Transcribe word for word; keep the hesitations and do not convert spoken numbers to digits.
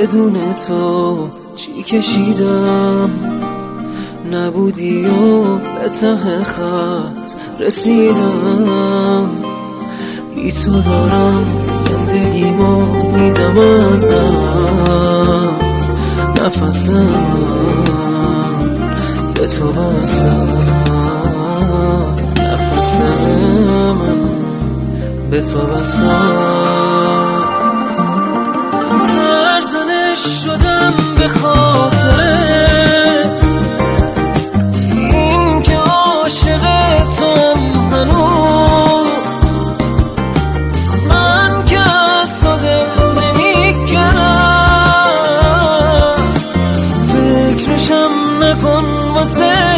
بدون تو چی کشیدم، نبودی و به ته خط رسیدم. بی تو دارم زندگیمو میدم از دست، نفسم به تو بسته است، نفسم به تو بسته است. سرزنش شدم به خاطر این که عاشق توام هنوز، من که از تو دل نمی کنم، فکرشم نکن واسه